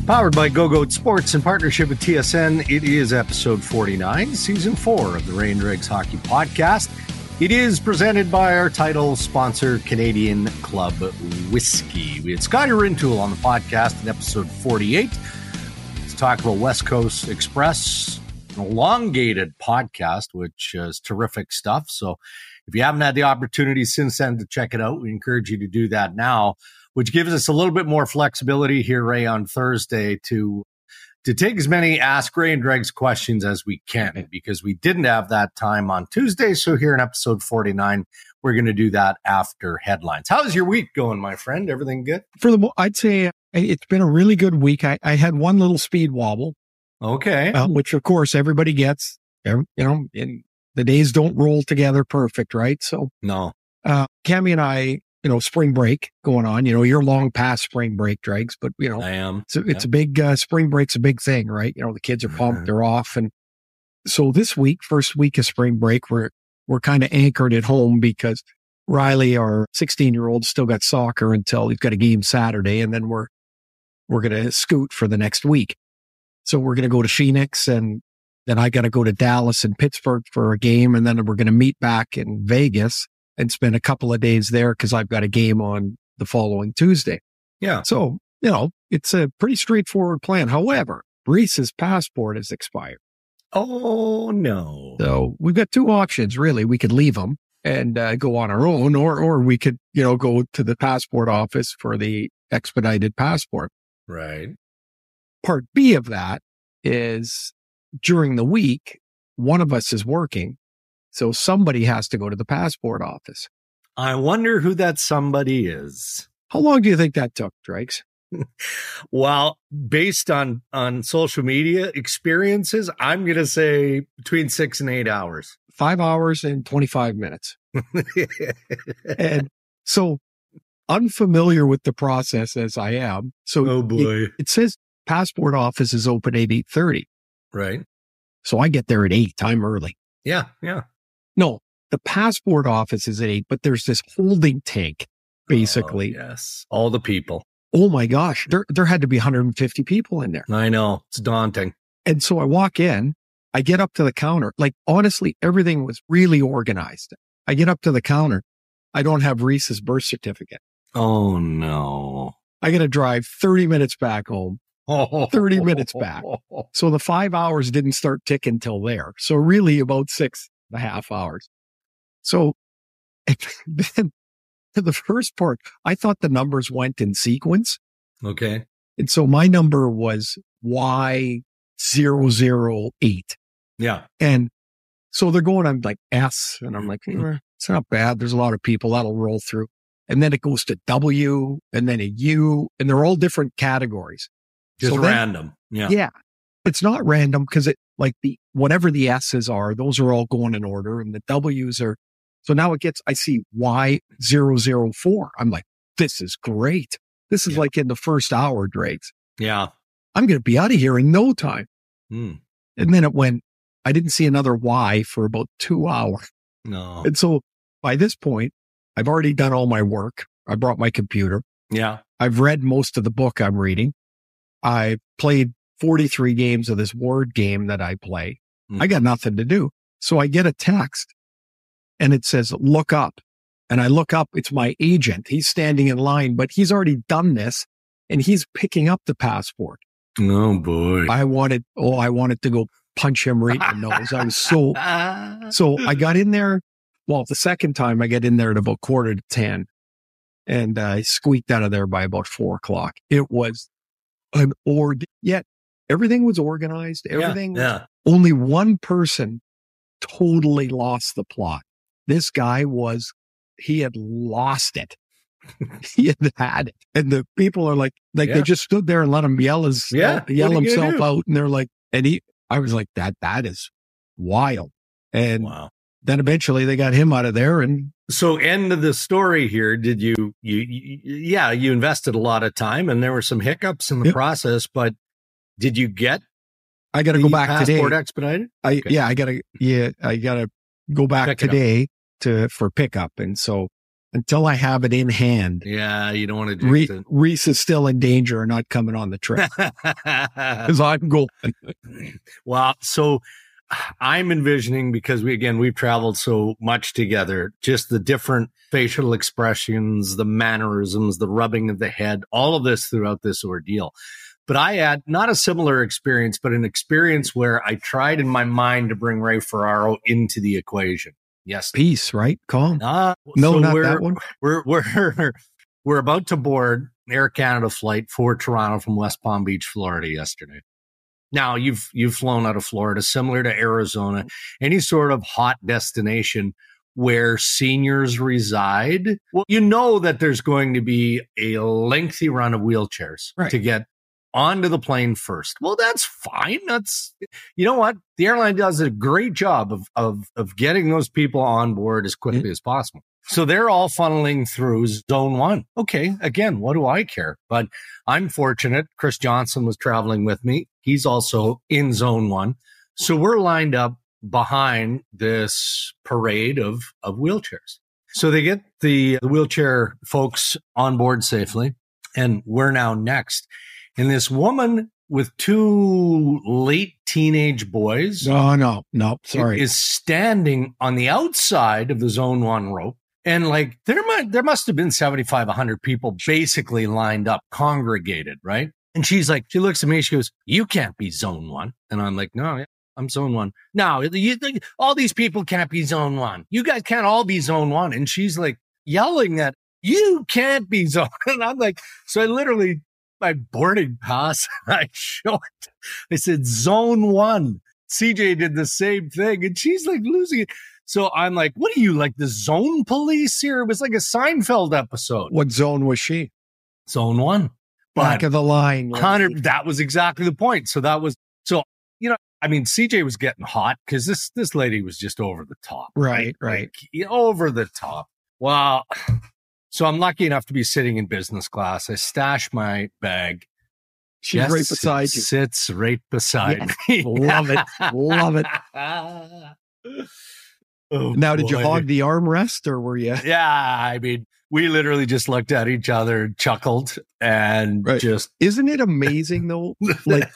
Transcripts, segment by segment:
Powered by GoGoat Sports in partnership with TSN, it is episode 49, season 4 of the Ray and Dregs Hockey Podcast. It is presented by our title sponsor, Canadian Club Whiskey. We had Scotty Rintoul on the podcast in episode 48. Let's talk about West Coast Express, an elongated podcast, which is terrific stuff. So if you haven't had the opportunity since then to check it out, we encourage you to do that now, which gives us a little bit more flexibility here, Ray, on Thursday to take as many Ask Ray and Dregs questions as we can, because we didn't have that time on Tuesday. So here in episode 49, we're going to do that after headlines. How's your week going, my friend? Everything good? I'd say it's been a really good week. I had one little speed wobble. Okay. Which, of course, everybody gets. You know, the days don't roll together perfect, right? So, no. Cammie and I, spring break going on. You're long past spring break, Dregs, but I am. It's a big spring break's a big thing, right? The kids are pumped, they're off, and so this week, first week of spring break, we're kind of anchored at home because Riley, our 16-year-old, still got soccer until he's got a game Saturday, and then we're gonna scoot for the next week. So we're gonna go to Phoenix, and then I got to go to Dallas and Pittsburgh for a game, and then we're gonna meet back in Vegas and spend a couple of days there because I've got a game on the following Tuesday. Yeah. So, it's a pretty straightforward plan. However, Reese's passport has expired. Oh, no. So we've got two options, really. We could leave them and go on our own, or we could, go to the passport office for the expedited passport. Right. Part B of that is during the week, one of us is working. So somebody has to go to the passport office. I wonder who that somebody is. How long do you think that took, Drakes? Well, based on social media experiences, I'm going to say between 6 and 8 hours. 5 hours and 25 minutes. And so unfamiliar with the process as I am. So oh boy. It says passport office is open at 8:30. Right. So I get there at 8. I'm early. Yeah. Yeah. No, the passport office is at 8, but there's this holding tank, basically. Oh, yes. All the people. Oh my gosh. There had to be 150 people in there. I know. It's daunting. And so I walk in, I get up to the counter. Like, honestly, everything was really organized. I get up to the counter. I don't have Reese's birth certificate. Oh no. I got to drive 30 minutes back home. 30 minutes back. So the 5 hours didn't start ticking till there. So really about 6.5 hours. So then the first part, I thought the numbers went in sequence. Okay. And so my number was Y008. Yeah. And so they're going on like S, and I'm like, it's not bad. There's a lot of people that'll roll through. And then it goes to W and then a U, and they're all different categories. Just so random. Yeah. Yeah. It's not random because whatever the S's are, those are all going in order, and the W's are. So now I see Y004. I'm like, this is great. This is like in the first hour, Drakes. Yeah. I'm going to be out of here in no time. Mm. And then I didn't see another Y for about 2 hours. No. And so by this point, I've already done all my work. I brought my computer. Yeah. I've read most of the book I'm reading. I played 43 games of this word game that I play. I got nothing to do. So I get a text and it says, look up. And I look up, it's my agent. He's standing in line, but he's already done this and he's picking up the passport. Oh boy. I wanted to go punch him right in the nose. I was so I got in there. Well, the second time I get in there at about 9:45 and I squeaked out of there by about 4:00. It was an ordeal. Yet everything was organized. Everything. Yeah. Only one person totally lost the plot. This guy he had lost it. He had it. And the people are like they just stood there and let him yell himself out. And they're like, I was like, that is wild. And then eventually they got him out of there. And so end of the story here, did you invested a lot of time and there were some hiccups in the process, but did you get I got to go back today. Passport expedited? I got to go back today for pickup. And so until I have it in hand. Yeah, you don't want to do it. Reese is still in danger of not coming on the trip because I'm going. Well, so I'm envisioning, because we've traveled so much together, just the different facial expressions, the mannerisms, the rubbing of the head, all of this throughout this ordeal. But I had not a similar experience, but an experience where I tried in my mind to bring Ray Ferraro into the equation. Yes. Peace, right? Calm. No, so not that one. We're about to board Air Canada flight for Toronto from West Palm Beach, Florida yesterday. Now, you've flown out of Florida, similar to Arizona, any sort of hot destination where seniors reside. Well, you know that there's going to be a lengthy run of wheelchairs to get onto the plane first. Well, that's fine. You know what? The airline does a great job of getting those people on board as quickly as possible. So they're all funneling through zone 1. Okay, again, what do I care? But I'm fortunate. Chris Johnson was traveling with me. He's also in zone 1. So we're lined up behind this parade of wheelchairs. So they get the wheelchair folks on board safely, and we're now next. And this woman with 2 late teenage boys. No, sorry. Is standing on the outside of the zone 1 rope. And like, there must have been 75, 100 people basically lined up, congregated, right? And she's like, she looks at me, she goes, "You can't be zone 1. And I'm like, "No, I'm zone 1. No, all these people can't be zone 1. You guys can't all be zone 1. And she's like yelling that you can't be zone. And I'm like, so I literally, my boarding pass, I showed it. I said, zone 1. CJ did the same thing. And she's like losing it. So I'm like, what are you, like the zone police here? It was like a Seinfeld episode. What zone was she? Zone 1. Back of the line. 100. That was exactly the point. So CJ was getting hot because this lady was just over the top. Right. Like, over the top. Well, so I'm lucky enough to be sitting in business class. I stash my bag. She's right beside you. Sits right beside me. Love it. Love it. Oh, now, did you hog the armrest or were you? Yeah, I mean, we literally just looked at each other, chuckled, and just. Isn't it amazing though? Like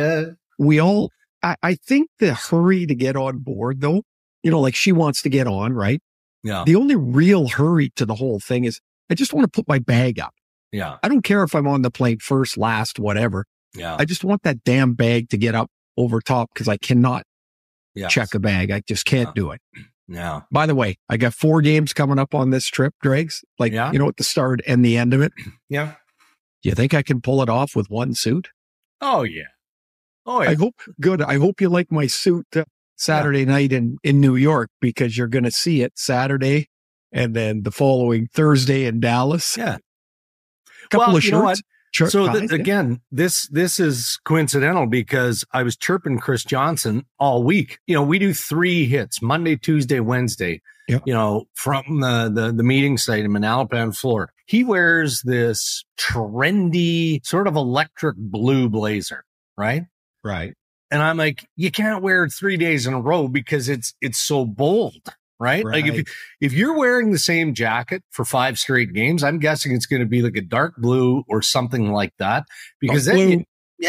we all, I think the hurry to get on board though, like she wants to get on, right? Yeah. The only real hurry to the whole thing is I just want to put my bag up. Yeah. I don't care if I'm on the plane first, last, whatever. Yeah. I just want that damn bag to get up over top because I cannot check a bag. I just can't do it. Yeah. By the way, I got 4 games coming up on this trip, Dregs. Like, at the start and the end of it. Yeah. Do you think I can pull it off with one suit? Oh, yeah. Oh, yeah. I hope you like my suit Saturday night in New York because you're going to see it Saturday and then the following Thursday in Dallas. Yeah. Couple of shirts. Again, this is coincidental because I was chirping Chris Johnson all week. We do 3 hits, Monday, Tuesday, Wednesday, from the meeting site in Manalapan, Florida. He wears this trendy sort of electric blue blazer, right? Right. And I'm like, you can't wear it 3 days in a row because it's so bold. Right? Like if you're wearing the same jacket for 5 straight games, I'm guessing it's going to be like a dark blue or something like that. Because then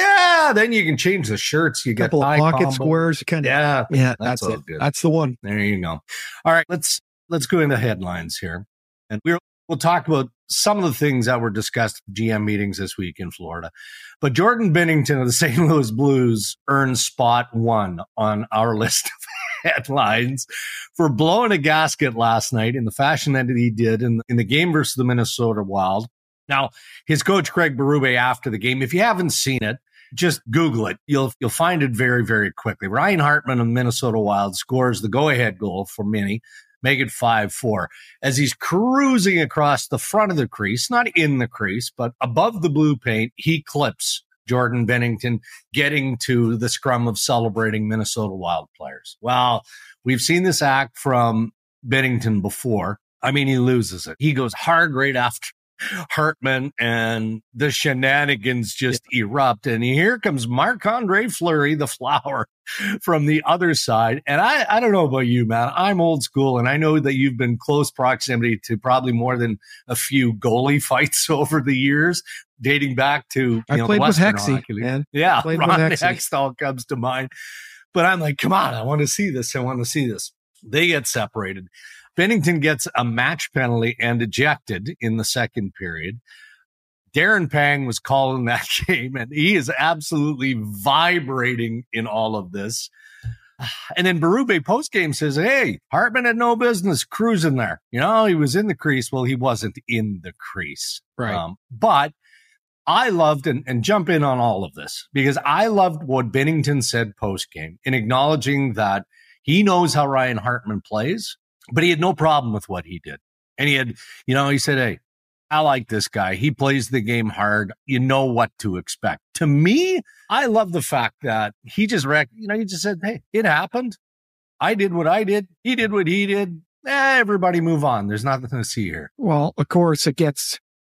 you can change the shirts. You get couple of pocket squares. Yeah, that's it. Good. That's the one. There you go. All right, let's go into headlines here, and we'll talk about some of the things that were discussed at GM meetings this week in Florida. But Jordan Binnington of the St. Louis Blues earned spot 1 on our list of headlines for blowing a gasket last night in the fashion that he did in the game versus the Minnesota Wild. Now, his coach, Craig Berube, after the game, if you haven't seen it, just Google it. You'll find it very, very quickly. Ryan Hartman of Minnesota Wild scores the go-ahead goal for Minnie, make it 5-4. As he's cruising across the front of the crease, not in the crease, but above the blue paint, he clips Jordan Binnington, getting to the scrum of celebrating Minnesota Wild players. Well, we've seen this act from Binnington before. I mean, he loses it. He goes hard right after Hartman, and the shenanigans just erupt. And here comes Marc-Andre Fleury, the flower, from the other side. And I don't know about you, man. I'm old school, and I know that you've been close proximity to probably more than a few goalie fights over the years, dating back to I played with Hexy, man. Yeah, Ron Hextall comes to mind. But I'm like, come on, I want to see this. They get separated. Binnington gets a match penalty and ejected in the second period. Darren Pang was calling that game, and he is absolutely vibrating in all of this. And then Berube postgame says, hey, Hartman had no business cruising there. He was in the crease. Well, he wasn't in the crease. Right. But I loved, and jump in on all of this, because I loved what Binnington said postgame in acknowledging that he knows how Ryan Hartman plays, but he had no problem with what he did. And he said, hey, I like this guy. He plays the game hard. You know what to expect. To me, I love the fact that he just he just said, hey, it happened. I did what I did. He did what he did. Everybody move on. There's nothing to see here. Well, of course, it gets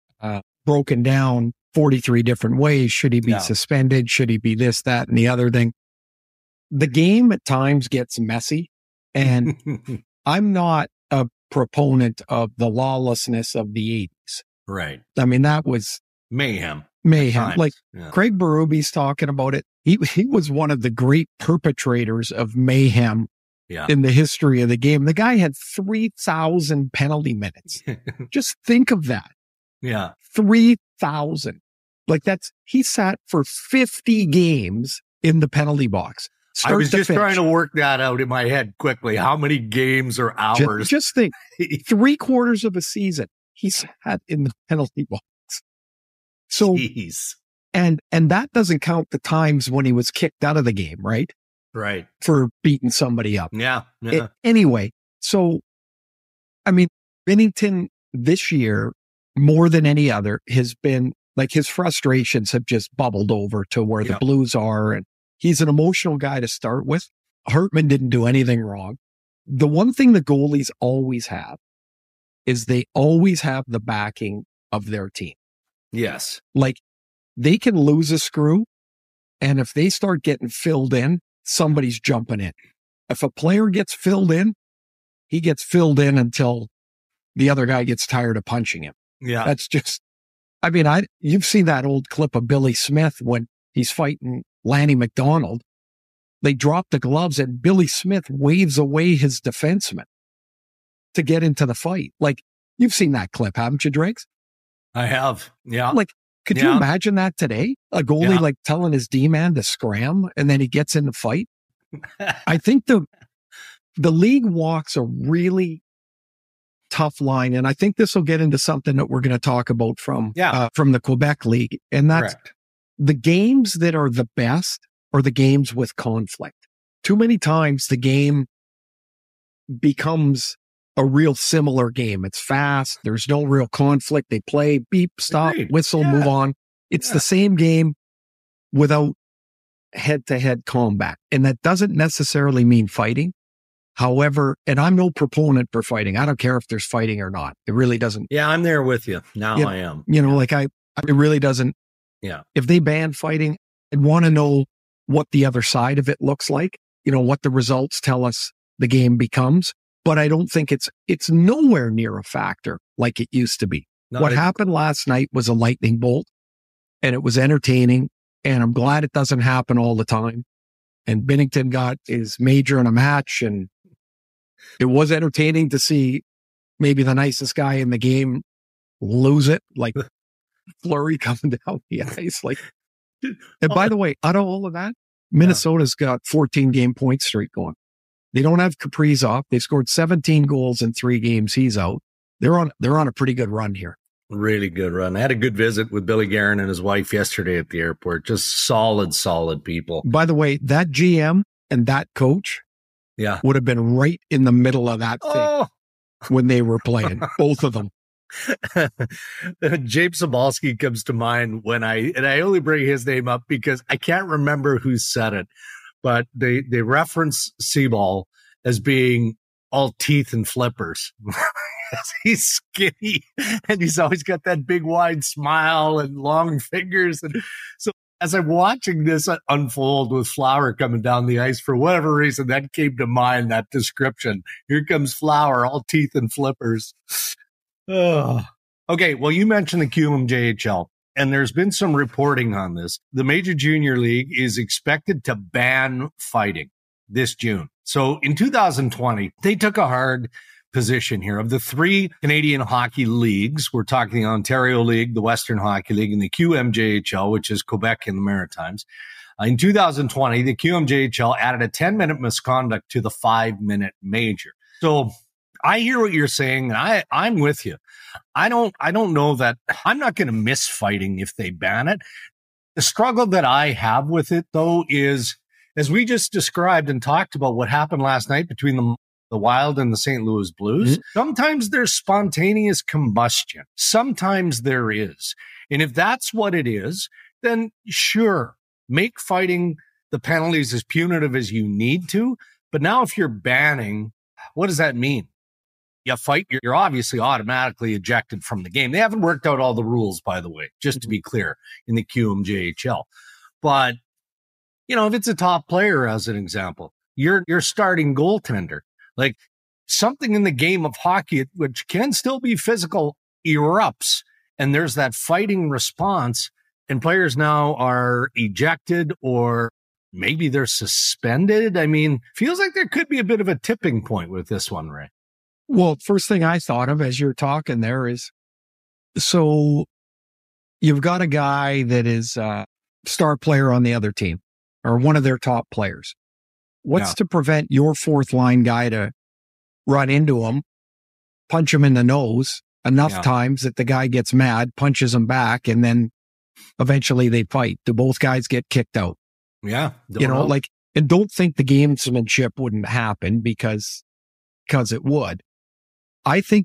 broken down 43 different ways. Should he be suspended? Should he be this, that, and the other thing? The game at times gets messy, and I'm not a proponent of the lawlessness of the 80s. Right. I mean, that was mayhem. Like Craig Berube's talking about it. He was one of the great perpetrators of mayhem in the history of the game. The guy had 3,000 penalty minutes. Just think of that. Yeah. 3,000. Like he sat for 50 games in the penalty box. I was just trying to work that out in my head quickly. How many games or hours? Just think, 3/4 of a season he sat in the penalty box. So, jeez. And that doesn't count the times when he was kicked out of the game, right? Right. For beating somebody up. Yeah. Anyway, so, I mean, Binnington this year, more than any other, has been like his frustrations have just bubbled over to where the Blues are, and he's an emotional guy to start with. Hartman didn't do anything wrong. The one thing the goalies always have is they always have the backing of their team. Yes. Like they can lose a screw, and if they start getting filled in, somebody's jumping in. If a player gets filled in, he gets filled in until the other guy gets tired of punching him. Yeah. That's just, I mean, you've seen that old clip of Billy Smith when he's fighting Lanny McDonald. They drop the gloves and Billy Smith waves away his defenseman to get into the fight. Like, you've seen that clip, haven't you, Drakes? I have. Yeah. Like, could you imagine that today? A goalie like telling his D-man to scram and then he gets in the fight? I think the league walks a really tough line. And I think this will get into something that we're going to talk about from the Quebec League. And that's the games that are the best are the games with conflict. Too many times the game becomes a real similar game. It's fast. There's no real conflict. They play, beep, stop, whistle, move on. It's the same game without head-to-head combat. And that doesn't necessarily mean fighting. However, and I'm no proponent for fighting. I don't care if there's fighting or not. It really doesn't. Yeah, I'm there with you. Now I am. You know, like it really doesn't. Yeah. If they ban fighting, I'd want to know what the other side of it looks like. You know, what the results tell us the game becomes. But I don't think it's nowhere near a factor like it used to be. What happened last night was a lightning bolt, and it was entertaining. And I'm glad it doesn't happen all the time. And Binnington got his major in a match, and it was entertaining to see maybe the nicest guy in the game lose it, like Fleury coming down the ice. Like, and by the way, out of all of that, Minnesota's got 14-game point streak going. They don't have Kaprizov. They've scored 17 goals in 3 games. He's out. They're on a pretty good run here. Really good run. I had a good visit with Billy Guerin and his wife yesterday at the airport. Just solid people. By the way, that GM and that coach would have been right in the middle of that thing when they were playing, both of them. James Sobalski comes to mind when I only bring his name up because I can't remember who said it, but they reference Seaball as being all teeth and flippers. he's skinny and he's always got that big wide smile and long fingers. And so as I'm watching this unfold with Flower coming down the ice, for whatever reason, that came to mind, that description. Here comes Flower, all teeth and flippers. Oh. Okay, well, you mentioned the QMJHL, and there's been some reporting on this. The Major Junior League is expected to ban fighting this June. So in 2020, they took a hard position here. Of the three Canadian hockey leagues, we're talking the Ontario League, the Western Hockey League, and the QMJHL, which is Quebec and the Maritimes. In 2020, the QMJHL added a 10-minute misconduct to the 5-minute major. So I hear what you're saying, and I'm with you. I don't know that I'm not going to miss fighting if they ban it. The struggle that I have with it, though, is, as we just described and talked about what happened last night between the Wild and the St. Louis Blues, sometimes there's spontaneous combustion. Sometimes there is. And if that's what it is, then sure, make fighting the penalties as punitive as you need to. But now if you're banning, what does that mean? You fight, you're obviously automatically ejected from the game. They haven't worked out all the rules, by the way, just to be clear, in the QMJHL. But, you know, if it's a top player, as an example, you're starting goaltender. Like, something in the game of hockey, which can still be physical, erupts, and there's that fighting response, and players now are ejected or maybe they're suspended. I mean, feels like there could be a bit of a tipping point with this one, Ray. Well, first thing I thought of as you're talking there is, so you've got a guy that is a star player on the other team or one of their top players. What's to prevent your fourth line guy to run into him, punch him in the nose enough times that the guy gets mad, punches him back, and then eventually they fight? Do both guys get kicked out? Yeah. You know, like, and don't think the gamesmanship wouldn't happen because it would. I think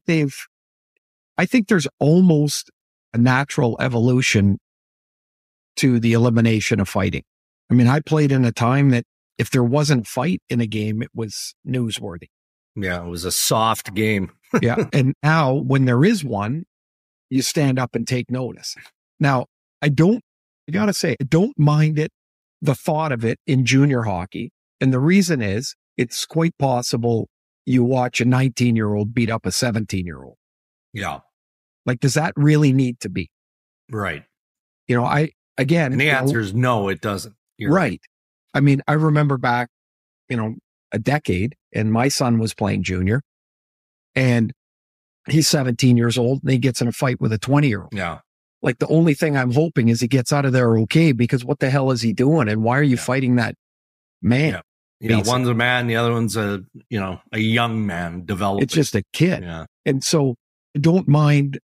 there's almost a natural evolution to the elimination of fighting. I mean, I played in a time that if there wasn't a fight in a game, it was newsworthy. Yeah, it was a soft game. Yeah. And now when there is one, you stand up and take notice. Now, I gotta say, I don't mind it, the thought of it in junior hockey. And the reason is it's quite possible you watch a 19-year-old beat up a 17-year-old. Yeah. Like, does that really need to be? Right. You know, and the answer is no, it doesn't. You're right. I mean, I remember back, a decade, and my son was playing junior, and he's 17 years old, and he gets in a fight with a 20-year-old. Yeah. Like, the only thing I'm hoping is he gets out of there okay, because what the hell is he doing? And why are you fighting that man? Yeah, one's a man, the other one's a young man developing. It's just a kid. Yeah. And so I don't mind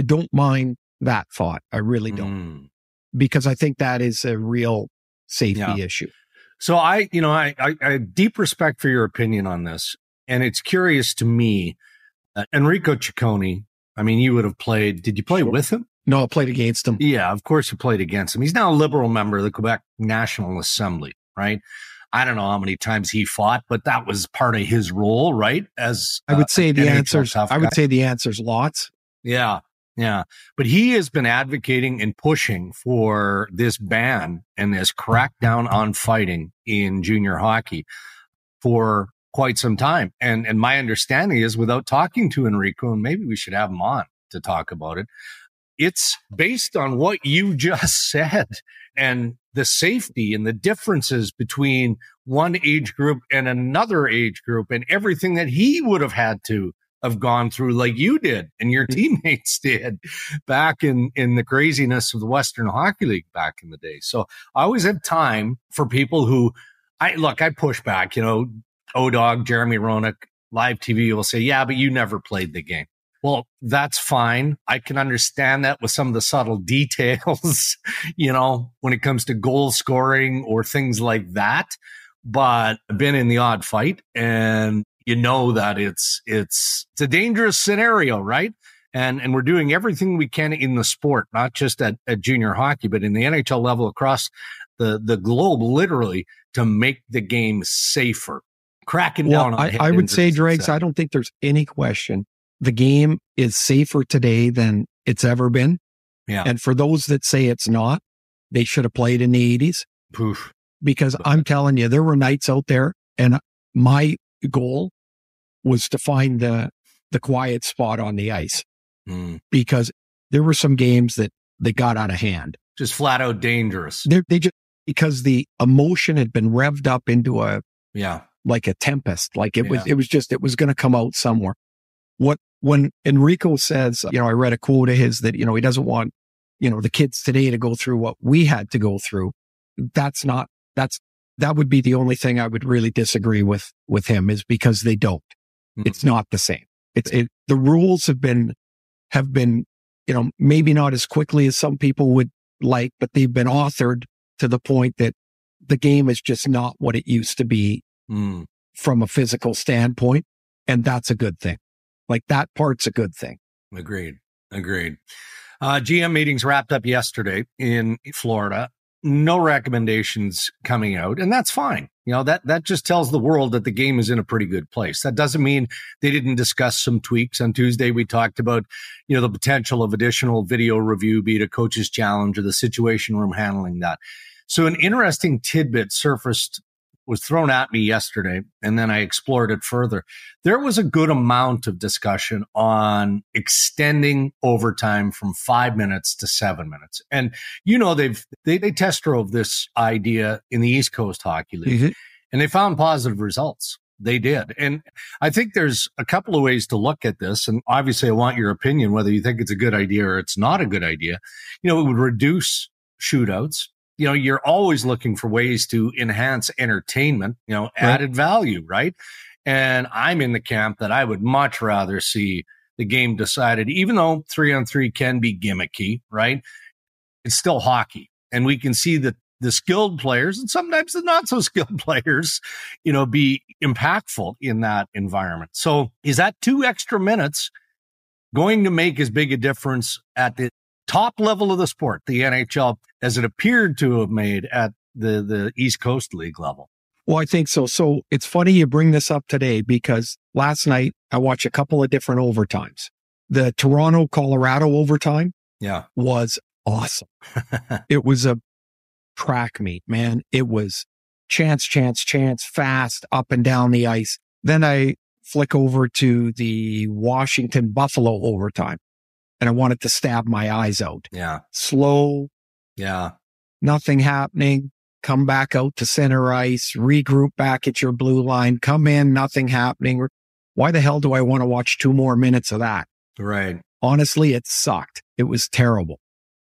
that thought. I really don't. Because I think that is a real safety issue. So I have deep respect for your opinion on this. And it's curious to me, Enrico Ciccone, I mean, you would have played, did you play with him? No, I played against him. Yeah, of course you played against him. He's now a Liberal member of the Quebec National Assembly, right? I don't know how many times he fought, but that was part of his role, right? As I would say the answer's lots. Yeah. Yeah. But he has been advocating and pushing for this ban and this crackdown on fighting in junior hockey for quite some time. And my understanding is, without talking to Enrico, and maybe we should have him on to talk about it, it's based on what you just said and the safety and the differences between one age group and another age group and everything that he would have had to have gone through, like you did and your teammates did back in the craziness of the Western Hockey League back in the day. So I always have time for people who I push back, O-Dog, Jeremy Roenick, Live TV will say, yeah, but you never played the game. Well, that's fine. I can understand that with some of the subtle details, when it comes to goal scoring or things like that. But I've been in the odd fight, and that it's a dangerous scenario, right? And we're doing everything we can in the sport, not just at junior hockey, but in the NHL level across the globe, literally, to make the game safer. Cracking down on I would say, Dregs, I don't think there's any question the game is safer today than it's ever been. Yeah. And for those that say it's not, they should have played in the 80s. Poof. Because I'm telling you, there were nights out there, and my goal was to find the quiet spot on the ice. Because there were some games that they got out of hand. Just flat out dangerous. They just, because the emotion had been revved up into like a tempest. Like it was going to come out somewhere. When Enrico says, I read a quote of his that, he doesn't want, the kids today to go through what we had to go through. That would be the only thing I would really disagree with him, is because they don't. It's not the same. The rules have been, maybe not as quickly as some people would like, but they've been authored to the point that the game is just not what it used to be from a physical standpoint. And that's a good thing. Like, that part's a good thing. Agreed. GM meetings wrapped up yesterday in Florida. No recommendations coming out, and that's fine. That just tells the world that the game is in a pretty good place. That doesn't mean they didn't discuss some tweaks. On Tuesday, we talked about, the potential of additional video review, be it a coach's challenge or the situation room handling that. So an interesting tidbit was thrown at me yesterday, and then I explored it further. There was a good amount of discussion on extending overtime from 5 minutes to 7 minutes. And, they test drove this idea in the East Coast Hockey League, and they found positive results. They did. And I think there's a couple of ways to look at this. And obviously I want your opinion, whether you think it's a good idea or it's not a good idea. It would reduce shootouts. You're always looking for ways to enhance entertainment, added value, right? And I'm in the camp that I would much rather see the game decided, even though 3-on-3 can be gimmicky, right? It's still hockey. And we can see that the skilled players and sometimes the not so skilled players, be impactful in that environment. So is that 2 extra minutes going to make as big a difference at the top level of the sport, the NHL, as it appeared to have made at the East Coast League level? Well, I think so. So it's funny you bring this up today, because last night I watched a couple of different overtimes. The Toronto-Colorado overtime was awesome. It was a track meet, man. It was chance, fast, up and down the ice. Then I flick over to the Washington-Buffalo overtime, and I wanted to stab my eyes out. Yeah. Slow. Yeah. Nothing happening. Come back out to center ice, regroup back at your blue line, come in, nothing happening. Why the hell do I want to watch 2 more minutes of that? Right. Honestly, it sucked. It was terrible.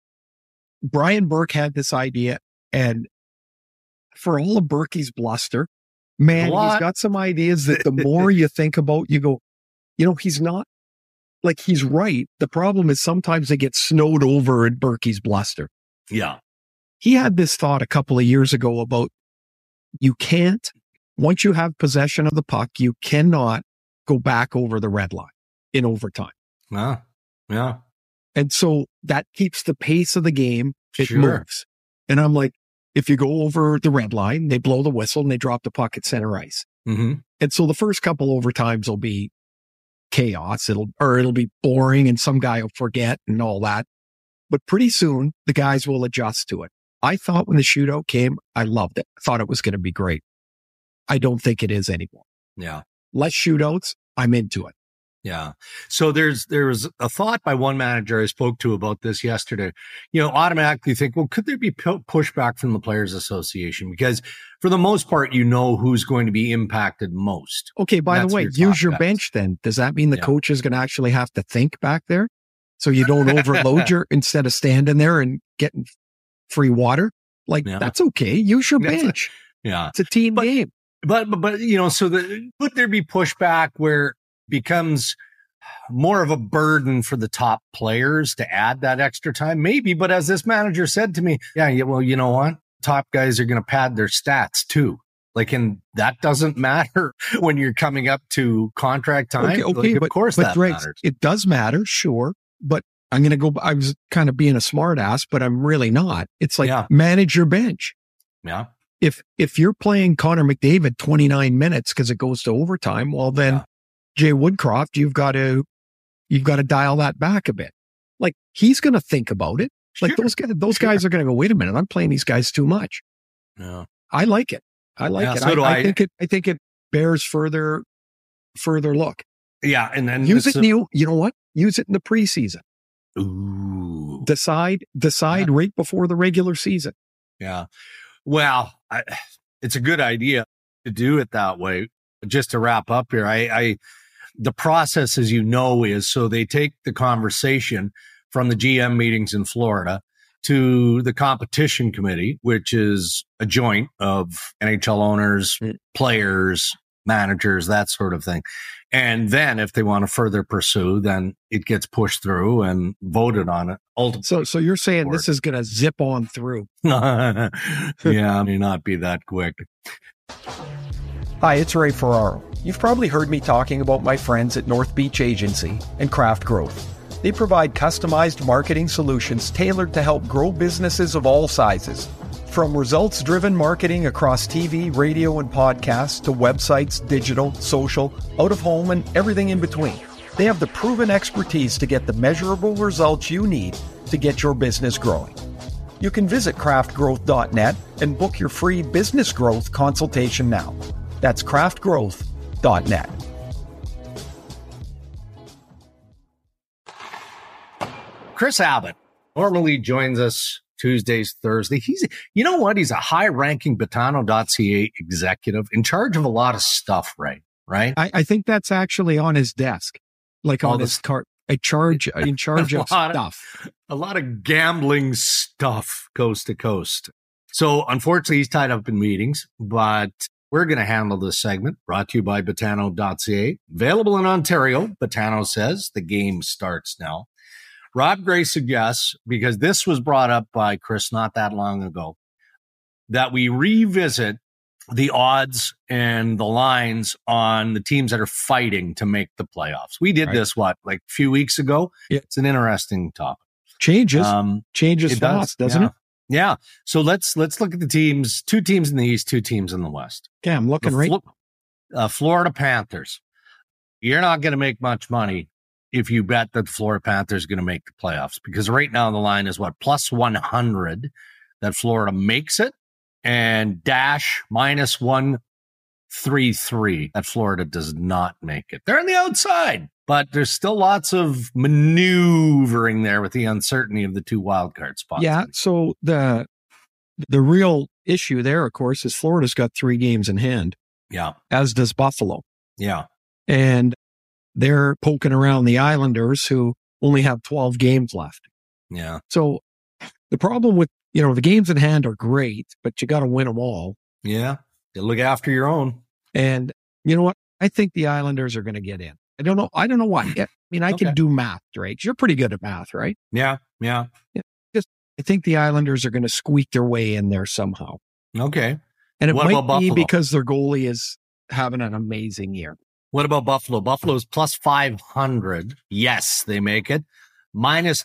Brian Burke had this idea, and for all of Berkey's bluster, man, he's got some ideas that the more you think about, you go, he's not, like, he's right. The problem is sometimes they get snowed over in Berkey's bluster. Yeah. He had this thought a couple of years ago about, you can't, once you have possession of the puck, you cannot go back over the red line in overtime. Yeah. And so that keeps the pace of the game. It moves. And I'm like, if you go over the red line, they blow the whistle and they drop the puck at center ice. And so the first couple overtimes will be chaos. It'll be boring, and some guy will forget and all that. But pretty soon the guys will adjust to it. I thought when the shootout came, I loved it. I thought it was going to be great. I don't think it is anymore. Yeah. Less shootouts, I'm into it. Yeah. So there was a thought by one manager I spoke to about this yesterday. Automatically think, well, could there be pushback from the Players Association? Because for the most part, who's going to be impacted most. Okay. By the way, use your bench then. Does that mean the coach is going to actually have to think back there? So you don't overload instead of standing there and getting free water? That's okay. Use your bench. It's a team game. But so could there be pushback where becomes more of a burden for the top players to add that extra time? Maybe, but as this manager said to me, well, you know what? Top guys are going to pad their stats too. And that doesn't matter when you're coming up to contract time. Okay, of course that matters. It does matter, sure. But I'm going to go, I was kind of being a smart ass, but I'm really not. It's manage your bench. Yeah. If you're playing Connor McDavid 29 minutes because it goes to overtime, well then Jay Woodcroft, you've got to you've got to dial that back a bit. Like, he's going to think about it. Like, those guys are going to go, wait a minute, I'm playing these guys too much. No. I like it. So do I. I think it bears further look. Yeah. And then use it you know what? Use it in the preseason. Ooh. Decide right before the regular season. Yeah. Well, it's a good idea to do it that way. Just to wrap up here, the process, as you know, is so they take the conversation from the GM meetings in Florida to the competition committee, which is a joint of NHL owners, players, managers, that sort of thing. And then if they want to further pursue, then it gets pushed through and voted on it. Ultimately. So you're saying this is going to zip on through? Yeah, may not be that quick. Hi, it's Ray Ferraro. You've probably heard me talking about my friends at North Beach Agency and Craft Growth. They provide customized marketing solutions tailored to help grow businesses of all sizes. From results-driven marketing across TV, radio, and podcasts to websites, digital, social, out-of-home, and everything in between. They have the proven expertise to get the measurable results you need to get your business growing. You can visit craftgrowth.net and book your free business growth consultation now. That's craftgrowth.net. Chris Abbott normally joins us Tuesdays, Thursday. You know what? He's a high-ranking Betano.ca executive in charge of a lot of stuff, right? I think that's actually on his desk, like on his cart. In charge of stuff. A lot of gambling stuff coast to coast. So unfortunately, he's tied up in meetings, but we're going to handle this segment brought to you by Betano.ca. Available in Ontario, Betano says the game starts now. Rob Gray suggests, because this was brought up by Chris not that long ago, that we revisit the odds and the lines on the teams that are fighting to make the playoffs. We did this, like a few weeks ago? Yeah. It's an interesting topic. Changes fast, doesn't it? Yeah. So let's look at the teams, 2 teams in the East, 2 teams in the West. Okay, I'm looking Florida Panthers. You're not going to make much money if you bet that the Florida Panthers are going to make the playoffs, because right now the line is plus 100 that Florida makes it, and dash minus 133 that Florida does not make it. They're on the outside, but there's still lots of maneuvering there with the uncertainty of the 2 wildcard spots. Yeah. So the real issue there, of course, is Florida's got 3 games in hand. Yeah. As does Buffalo. Yeah. And they're poking around the Islanders, who only have 12 games left. Yeah. So the problem with, the games in hand are great, but you got to win them all. Yeah. You look after your own. And you know what? I think the Islanders are going to get in. I don't know why. I mean, I can do math, Drake. You're pretty good at math, right? Yeah. I think the Islanders are going to squeak their way in there somehow. Okay. And it might be because their goalie is having an amazing year. What about Buffalo? Buffalo's plus 500. Yes, they make it. Minus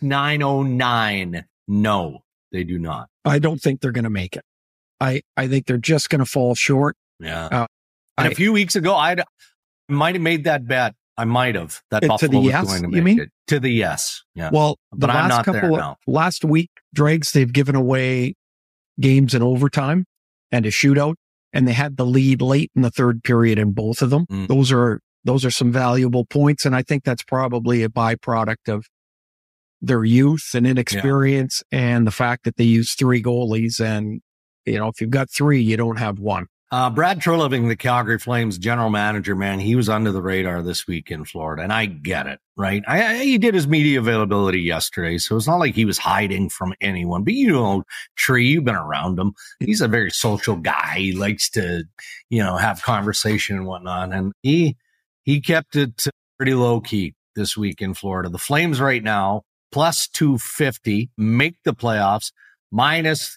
909. No, they do not. I don't think they're going to make it. I think they're just going to fall short. Yeah. And a few weeks ago, I might have made that bet. I might have. That Buffalo was going to make it. To the yes. Yeah. Well, but I'm not there now. Last week, Dregs, they've given away games in overtime and a shootout, and they had the lead late in the third period in both of them. Those are some valuable points, and I think that's probably a byproduct of their youth and inexperience and the fact that they use 3 goalies. And, if you've got 3, you don't have 1. Brad Treliving, the Calgary Flames general manager, man, he was under the radar this week in Florida, and I get it, right? He did his media availability yesterday, so it's not like he was hiding from anyone. But Tree, you've been around him. He's a very social guy. He likes to, have conversation and whatnot, and he kept it pretty low key this week in Florida. The Flames right now plus 250 make the playoffs, minus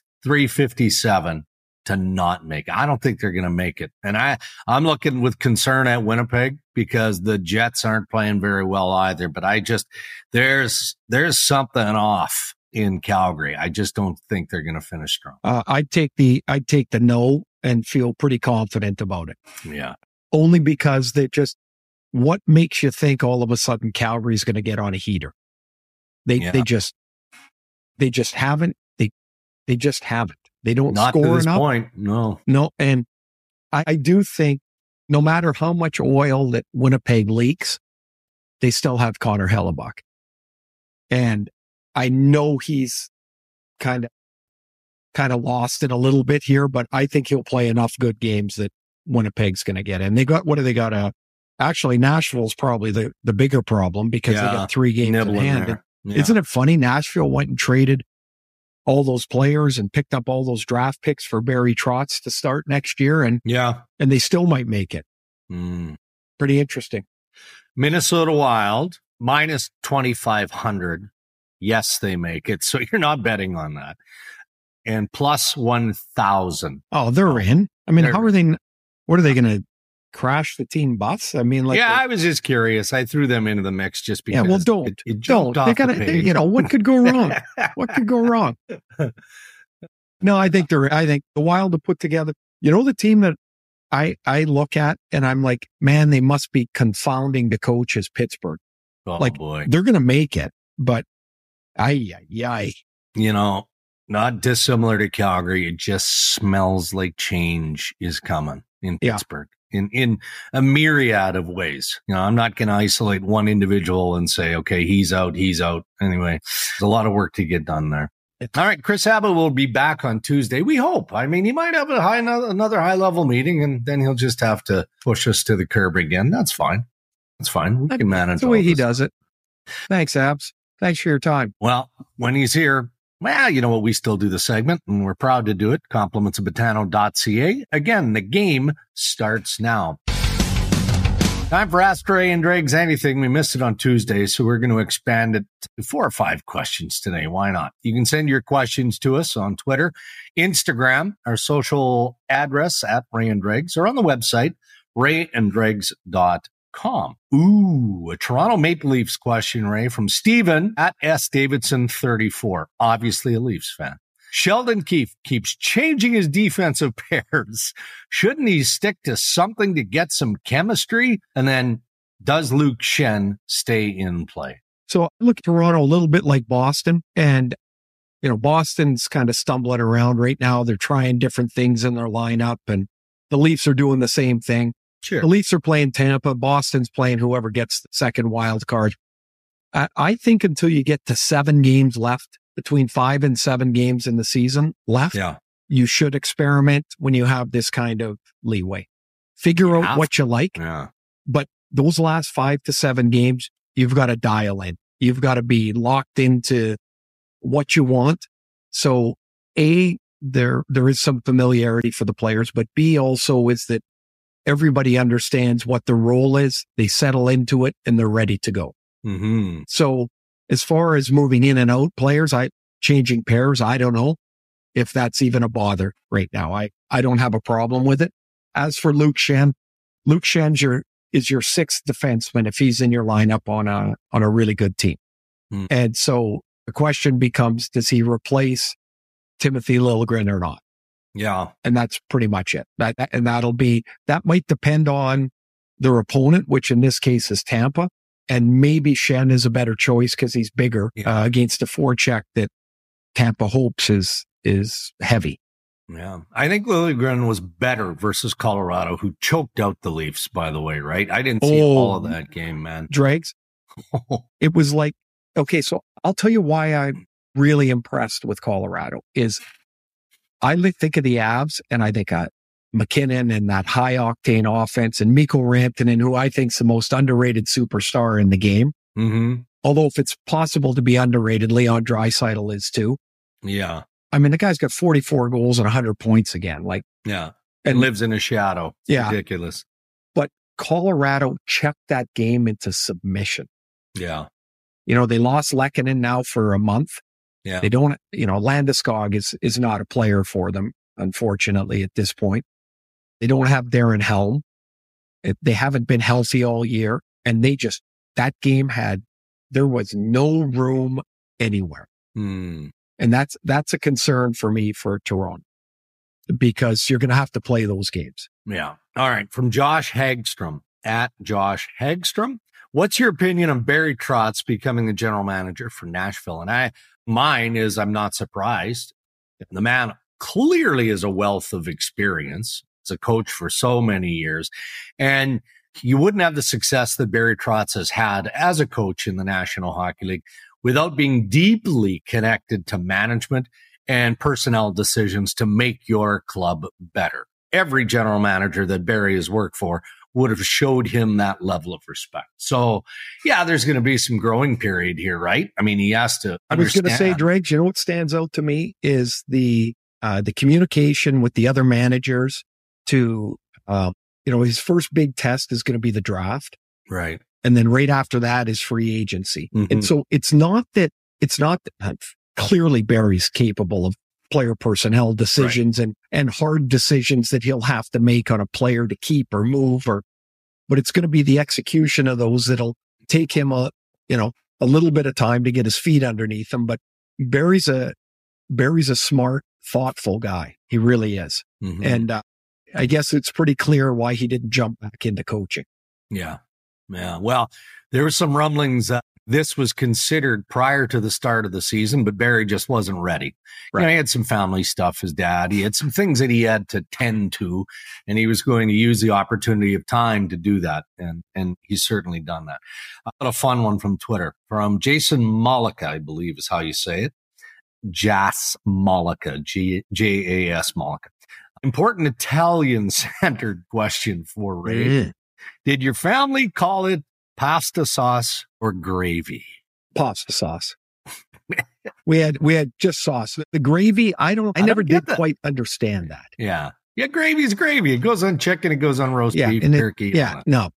357. To not make it. I don't think they're going to make it. And I'm looking with concern at Winnipeg because the Jets aren't playing very well either. But there's something off in Calgary. I just don't think they're going to finish strong. I'd take the no and feel pretty confident about it. Yeah. Only because what makes you think all of a sudden Calgary's going to get on a heater? They just haven't. They just haven't. They don't Not score to this enough. point. No. And I do think no matter how much oil that Winnipeg leaks, they still have Connor Hellebuck. And I know he's kind of lost it a little bit here, but I think he'll play enough good games that Winnipeg's going to get in. What do they got? Actually, Nashville's probably the bigger problem because they got 3 games in hand. Yeah. Isn't it funny? Nashville went and traded all those players and picked up all those draft picks for Barry Trotz to start next year. And they still might make it. Pretty interesting. Minnesota Wild, minus 2,500. Yes, they make it. So you're not betting on that. And plus 1,000. Oh, they're in. I mean, what are they going to crash the team bus? I mean, I was just curious. I threw them into the mix just because. Yeah, well, don't. They got to, what could go wrong? What could go wrong? No, I think the Wild to put together, the team that I look at and I'm like, man, they must be confounding the coach is Pittsburgh. Oh, boy. They're going to make it, but not dissimilar to Calgary. It just smells like change is coming in Pittsburgh in a myriad of ways. I'm not going to isolate one individual and say, okay, he's out. Anyway, there's a lot of work to get done there. All right. Chris Abbott will be back on Tuesday. We hope. I mean, he might have another high level meeting and then he'll just have to push us to the curb again. That's fine. We can manage That's the way he does it. Thanks, Abs. Thanks for your time. Well, when he's here, you know what? We still do the segment, and we're proud to do it. Compliments of Betano.ca. Again, the game starts now. Time for Ask Ray and Dregs Anything. We missed it on Tuesday, so we're going to expand it to 4 or 5 questions today. Why not? You can send your questions to us on Twitter, Instagram, our social address at Ray and Dregs, or on the website, rayanddregs.com. Ooh, a Toronto Maple Leafs question, Ray, from Steven at SDavidson34. Obviously a Leafs fan. Sheldon Keefe keeps changing his defensive pairs. Shouldn't he stick to something to get some chemistry? And then does Luke Schenn stay in play? So I look at Toronto a little bit like Boston, and Boston's kind of stumbling around right now. They're trying different things in their lineup, and the Leafs are doing the same thing. Sure. The Leafs are playing Tampa. Boston's playing whoever gets the second wild card. I think until you get to 7 games left, between 5 and 7 games in the season left, you should experiment when you have this kind of leeway. Figure out what you like. Yeah. But those last 5 to 7 games, you've got to dial in. You've got to be locked into what you want. So A, there is some familiarity for the players, but B also is that everybody understands what the role is. They settle into it and they're ready to go. Mm-hmm. So as far as moving in and out players, changing pairs, I don't know if that's even a bother right now. I don't have a problem with it. As for Luke Schenn is your 6th defenseman if he's in your lineup on a really good team. Mm. And so the question becomes, does he replace Timothy Liljegren or not? Yeah. And that's pretty much it. That might depend on their opponent, which in this case is Tampa. And maybe Schenn is a better choice because he's bigger against a forecheck that Tampa hopes is heavy. Yeah. I think Liljegren was better versus Colorado, who choked out the Leafs, by the way, right? I didn't see all of that game, man. Dregs. It was like, okay, so I'll tell you why I'm really impressed with Colorado is I think of the Avs and I think of McKinnon and that high octane offense and Mikko Rantanen, who I think is the most underrated superstar in the game. Mm-hmm. Although if it's possible to be underrated, Leon Draisaitl is too. Yeah. I mean, the guy's got 44 goals and 100 points again. And lives in a shadow. It's ridiculous. But Colorado checked that game into submission. Yeah. They lost Lehkonen now for a month. Yeah. They don't, Landeskog is not a player for them, unfortunately, at this point. They don't have Darren Helm. They haven't been healthy all year. And that game there was no room anywhere. Mm. And that's a concern for me for Toronto because you're going to have to play those games. Yeah. All right. From Josh Hagstrom at Josh Hagstrom. What's your opinion on Barry Trotz becoming the general manager for Nashville? And mine is I'm not surprised. The man clearly is a wealth of experience. He's a coach for so many years. And you wouldn't have the success that Barry Trotz has had as a coach in the National Hockey League without being deeply connected to management and personnel decisions to make your club better. Every general manager that Barry has worked for would have showed him that level of respect. So, yeah, there's going to be some growing period here, right? I mean, he has to understand. I was going to say, Drake, you know what stands out to me is the communication with the other managers to, his first big test is going to be the draft. Right. And then right after that is free agency. Mm-hmm. And so it's not that clearly Barry's capable of player personnel decisions and hard decisions that he'll have to make on a player to keep or move, but it's going to be the execution of those that'll take him a little bit of time to get his feet underneath him. But Barry's a smart, thoughtful guy. He really is. Mm-hmm. And I guess it's pretty clear why he didn't jump back into coaching. Yeah. Yeah. Well, there were some rumblings that this was considered prior to the start of the season, but Barry just wasn't ready. Right. He had some family stuff, his dad. He had some things that he had to tend to, and he was going to use the opportunity of time to do that. And he's certainly done that. I got a fun one from Twitter from Jason Malika, I believe is how you say it. Jas Malika, Jas Malika. Important Italian-centered question for Ray. Mm. Did your family call it pasta sauce or gravy? Pasta sauce. we had just sauce. The gravy, I never did quite understand that. Yeah. Yeah, gravy's gravy. It goes on chicken, it goes on roast beef, turkey. No.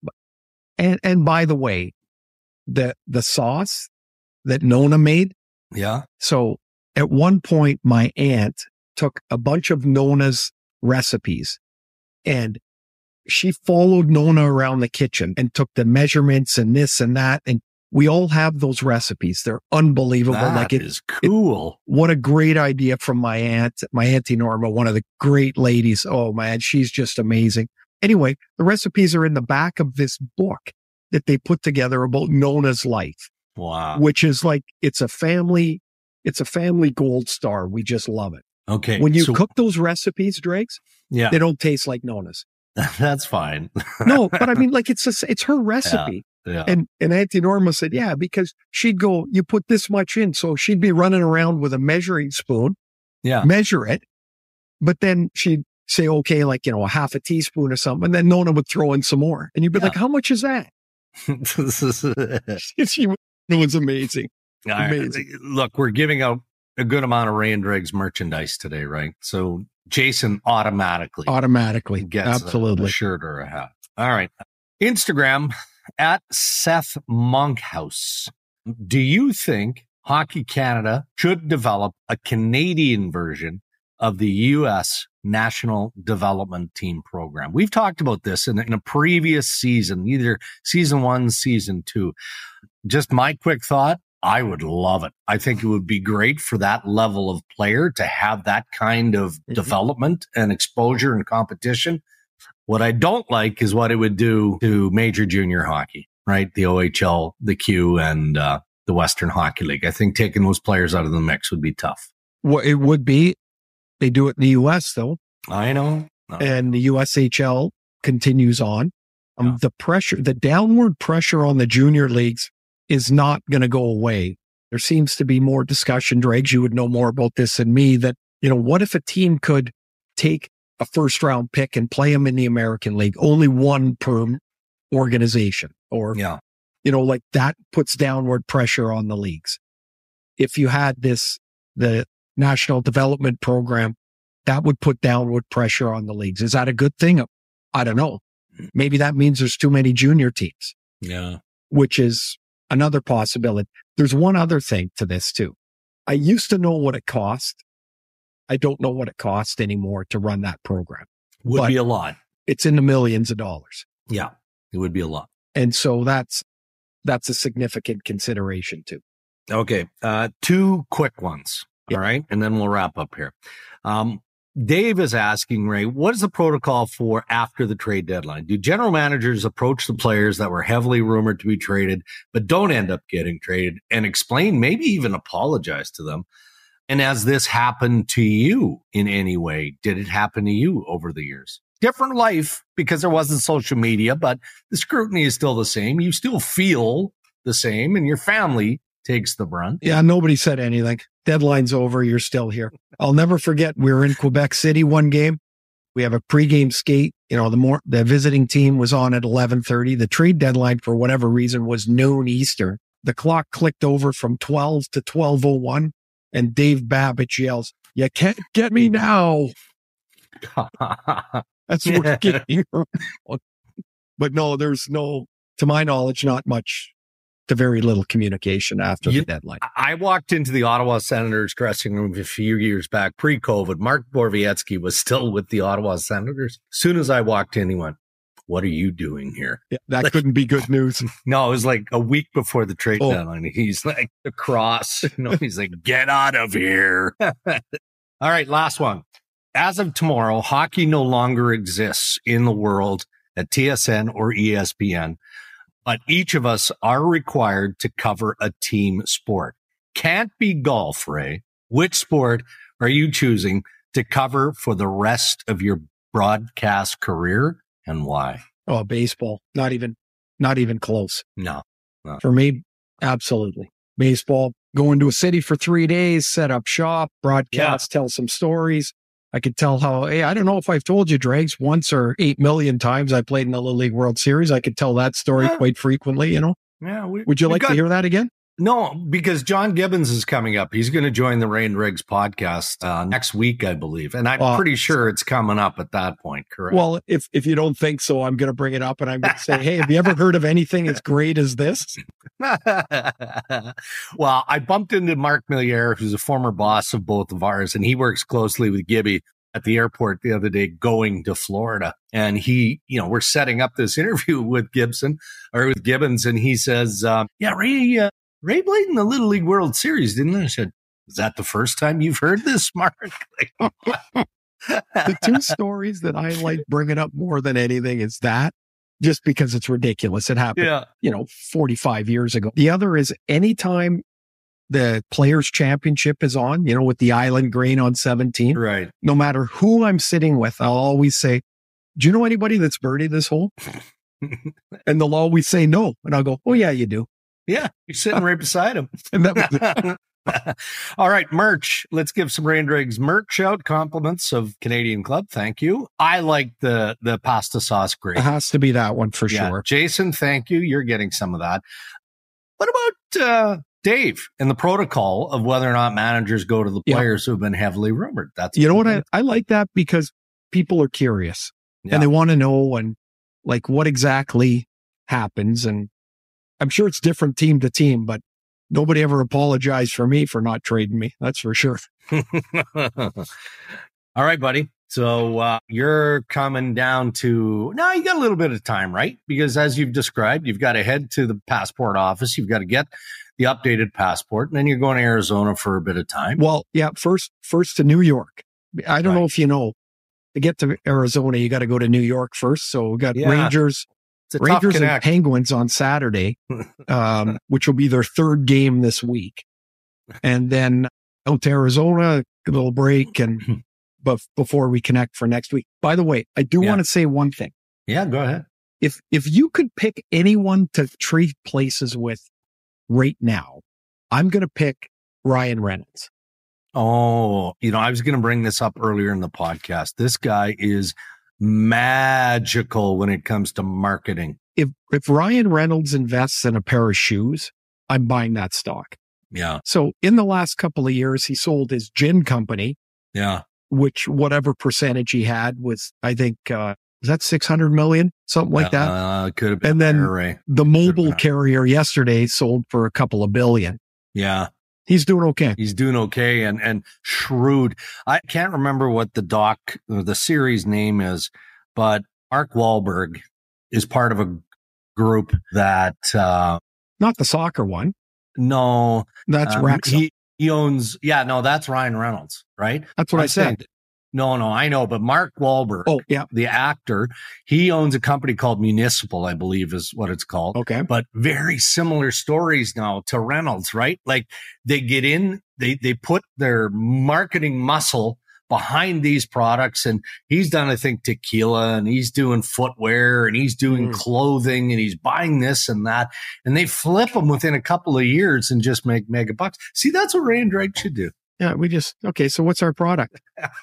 And by the way, the sauce that Nona made. Yeah. So at one point, my aunt took a bunch of Nona's recipes and she followed Nona around the kitchen and took the measurements and this and that. And we all have those recipes. They're unbelievable. That is cool. What a great idea from my Auntie Norma, one of the great ladies. Oh man, she's just amazing. Anyway, the recipes are in the back of this book that they put together about Nona's life. Wow. Which is like, it's a family gold star. We just love it. Okay. When you cook those recipes, Drakes, they don't taste like Nona's. That's fine. No, but I mean, like it's her recipe. Yeah. And Auntie Norma said, yeah, because she'd go, you put this much in. So she'd be running around with a measuring spoon, measure it. But then she'd say, okay, like, a half a teaspoon or something. And then Nona would throw in some more. And you'd be like, how much is that? It was amazing. Amazing. Look, we're giving out a good amount of Ray and Dregs merchandise today, right? So Jason automatically gets absolutely a shirt or a hat. All right. Instagram at Seth Monkhouse. Do you think Hockey Canada should develop a Canadian version of the U.S. National Development Team program? We've talked about this in a previous season, either season 1, season 2. Just my quick thought. I would love it. I think it would be great for that level of player to have that kind of development and exposure and competition. What I don't like is what it would do to major junior hockey, right? The OHL, the Q, and the Western Hockey League. I think taking those players out of the mix would be tough. Well, it would be. They do it in the U.S., though. I know. And the USHL continues on. The downward pressure on the junior leagues is not going to go away. There seems to be more discussion, Dregs, you would know more about this than me, that, what if a team could take a first round pick and play them in the American League, only one per organization, or, like that puts downward pressure on the leagues. If you had the National Development Program, that would put downward pressure on the leagues. Is that a good thing? I don't know. Maybe that means there's too many junior teams. Yeah. Which is another possibility. There's one other thing to this too. I used to know what it cost. I don't know what it costs anymore to run that program. Would be a lot. It's in the millions of dollars. Yeah, it would be a lot. And so that's a significant consideration too. Okay. 2 quick ones. All right. And then we'll wrap up here. Dave is asking, Ray, what is the protocol for after the trade deadline? Do general managers approach the players that were heavily rumored to be traded, but don't end up getting traded and explain, maybe even apologize to them? And has this happened to you in any way? Did it happen to you over the years? Different life because there wasn't social media, but the scrutiny is still the same. You still feel the same and your family takes the brunt. Yeah, nobody said anything. Deadline's over. You're still here. I'll never forget. We were in Quebec City one game. We have a pregame skate. The visiting team was on at 11:30. The trade deadline, for whatever reason, was noon Eastern. The clock clicked over from 12 to 12:01, and Dave Babbage yells, "You can't get me now." That's what we're getting. But no, to my knowledge, not much to very little communication after the deadline. I walked into the Ottawa Senators dressing room a few years back, pre-COVID. Mark Borowiecki was still with the Ottawa Senators. As soon as I walked in, he went, "What are you doing here?" Yeah, that couldn't be good news. No, it was like a week before the trade deadline. He's like, the cross. He's like, "Get out of here." All right, last one. As of tomorrow, hockey no longer exists in the world at TSN or ESPN. But each of us are required to cover a team sport. Can't be golf, Ray. Which sport are you choosing to cover for the rest of your broadcast career and why? Oh, baseball. Not even close. No. For me, absolutely. Baseball. Going to a city for 3 days, set up shop, broadcast, tell some stories. I could tell how, I don't know if I've told you, Dregs, once or 8 million times I played in the Little League World Series. I could tell that story quite frequently, Yeah. Would you like to hear that again? No, because John Gibbons is coming up. He's going to join the Ray and Riggs podcast next week, I believe. And I'm pretty sure it's coming up at that point, correct? Well, if you don't think so, I'm going to bring it up and I'm going to say, hey, have you ever heard of anything as great as this? Well, I bumped into Mark Milliere, who's a former boss of both of ours, and he works closely with Gibby at the airport the other day going to Florida. And he, we're setting up this interview with Gibbons, and he says, Ray played in the Little League World Series, didn't he? I said, "Is that the first time you've heard this, Mark?" The two stories that I like bringing up more than anything is that, just because it's ridiculous. It happened, 45 years ago. The other is anytime the Players' Championship is on, with the Island Grain on 17. Right. No matter who I'm sitting with, I'll always say, "Do you know anybody that's birdied this hole?" And they'll always say no. And I'll go, "Oh, yeah, you do." Yeah, you're sitting right beside him. And that was it. All right, merch. Let's give some Ray and Riggs merch out. Compliments of Canadian Club. Thank you. I like the pasta sauce gravy. It has to be that one for sure. Jason, thank you. You're getting some of that. What about Dave and the protocol of whether or not managers go to the players who have been heavily rumored? That's what I like that because people are curious and they want to know and like what exactly happens. And I'm sure it's different team to team, but nobody ever apologized for me for not trading me. That's for sure. All right, buddy. So you're coming down to, now you got a little bit of time, right? Because as you've described, you've got to head to the passport office. You've got to get the updated passport, and then you're going to Arizona for a bit of time. Well, yeah, first to New York. I don't know if you know, to get to Arizona, you got to go to New York first. So we got Rangers and Penguins on Saturday, which will be their third game this week. And then out to Arizona, a little break, and before we connect for next week. By the way, I do want to say one thing. Yeah, go ahead. If you could pick anyone to trade places with right now, I'm going to pick Ryan Reynolds. Oh, I was going to bring this up earlier in the podcast. This guy is magical when it comes to marketing. If Ryan Reynolds invests in a pair of shoes, I'm buying that stock. Yeah. So in the last couple of years, he sold his gin company. Yeah. Which whatever percentage he had was, I think, was that 600 million? Something like that. Could have been. And then the mobile carrier yesterday sold for a couple of billion. Yeah. He's doing okay. He's doing okay and shrewd. I can't remember what the series name is, but Mark Wahlberg is part of a group that... not the soccer one. No. That's Wrexham. He owns... Yeah, no, that's Ryan Reynolds, right? That's what I said. No, I know, but Mark Wahlberg, the actor, he owns a company called Municipal, I believe is what it's called. Okay. But very similar stories now to Reynolds, right? Like they get in, they put their marketing muscle behind these products, and he's done, I think, tequila, and he's doing footwear, and he's doing clothing, and he's buying this and that, and they flip them within a couple of years and just make mega bucks. See, that's what Ray and Drake should do. Yeah, so what's our product?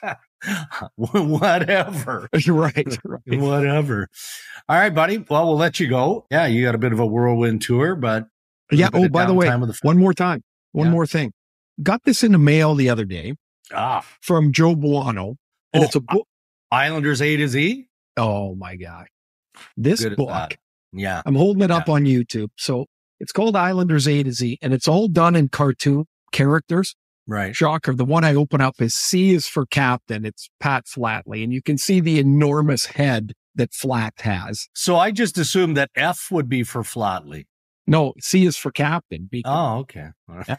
Whatever. Right. Whatever. All right, buddy. Well, we'll let you go. Yeah, you got a bit of a whirlwind tour, but yeah. Oh, by the way, one more more thing. Got this in the mail the other day from Joe Buono, and it's a book. Islanders A to Z. Oh my God, this book. Yeah, I'm holding it up on YouTube. So it's called Islanders A to Z, and it's all done in cartoon characters. Right. Shocker. The one I open up is C is for Captain. It's Pat Flatley. And you can see the enormous head that Flat has. So I just assumed that F would be for Flatley. No, C is for Captain. Okay.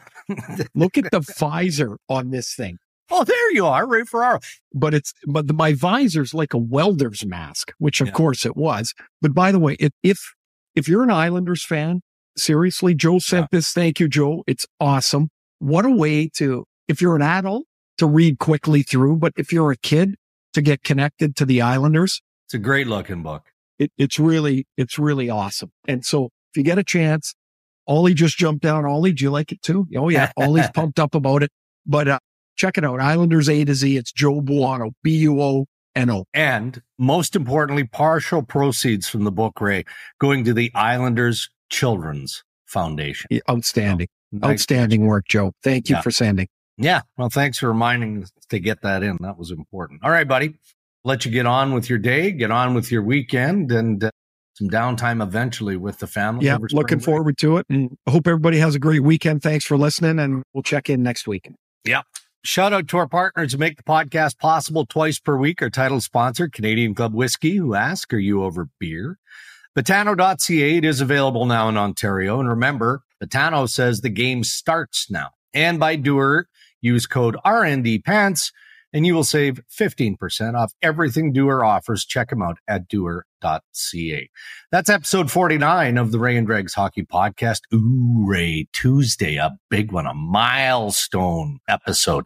Look at the visor on this thing. Oh, there you are, Ray Ferraro. But my visor's like a welder's mask, which of course it was. But by the way, if you're an Islanders fan, seriously, Joe sent this. Thank you, Joe. It's awesome. What a way to, if you're an adult, to read quickly through, but if you're a kid, to get connected to the Islanders. It's a great looking book. It's really awesome. And so if you get a chance, Ollie just jumped down. Ollie, do you like it too? Oh yeah. Ollie's pumped up about it, but check it out. Islanders A to Z. It's Joe Buono, Buono. And most importantly, partial proceeds from the book, Ray, going to the Islanders Children's Foundation. Yeah, outstanding. Outstanding work, Joe. Thank you for sending. Yeah. Well, thanks for reminding us to get that in. That was important. All right, buddy. Let you get on with your day, get on with your weekend, and some downtime eventually with the family. Yeah, looking forward to it. And I hope everybody has a great weekend. Thanks for listening, and we'll check in next week. Yeah. Shout out to our partners who make the podcast possible twice per week. Our title sponsor, Canadian Club Whiskey, who ask, are you over beer? Betano.ca, it is available now in Ontario. And remember, Betano says the game starts now. And by Doer, use code RNDPants, and you will save 15% off everything Doer offers. Check them out at Doer.ca. That's episode 49 of the Ray and Dregs Hockey Podcast. Ooh, Ray, Tuesday, a big one, a milestone episode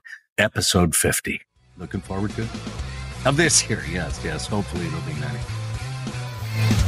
50. Looking forward to it? Of this here, yes. Hopefully it'll be many.